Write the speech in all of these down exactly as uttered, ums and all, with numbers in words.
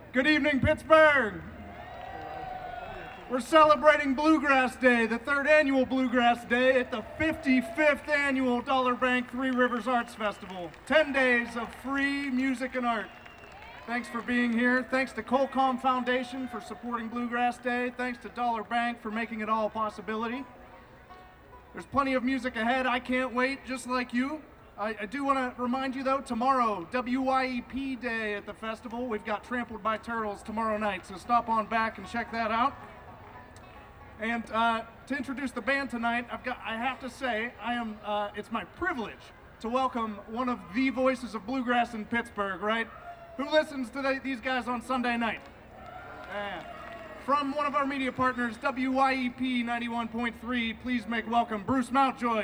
Good evening, Pittsburgh. We're celebrating Bluegrass Day, the third annual Bluegrass Day at the fifty-fifth annual Dollar Bank Three Rivers Arts Festival. ten days of free music and art. Thanks for being here. Thanks to Colcom Foundation for supporting Bluegrass Day. Thanks to Dollar Bank for making it all a possibility. There's plenty of music ahead. I can't wait, just like you. I, I do want to remind you, though, tomorrow, W Y E P Day at the festival. We've got Trampled by Turtles tomorrow night, so stop on back and check that out. And uh, to introduce the band tonight, I've got, I have to say, I am, uh, it's my privilege to welcome one of the voices of bluegrass in Pittsburgh, right? Who listens to the, these guys on Sunday night? Uh, from one of our media partners, W Y E P ninety-one point three, please make welcome Bruce Mountjoy.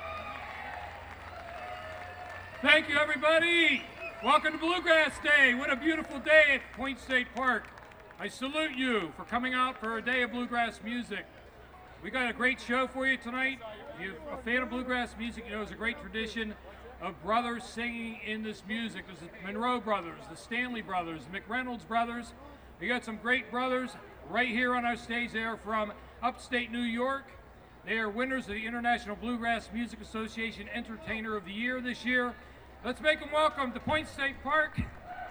Thank you, everybody. Welcome to Bluegrass Day. What a beautiful day at Point State Park. I salute you for coming out for a day of bluegrass music. We got a great show for you tonight. If you're a fan of bluegrass music, you know it's a great tradition of brothers singing in this music. There's the Monroe brothers, the Stanley brothers, the McReynolds brothers. We got some great brothers right here on our stage. They are from upstate New York. They are winners of the International Bluegrass Music Association Entertainer of the Year this year. Let's make them welcome to Point State Park.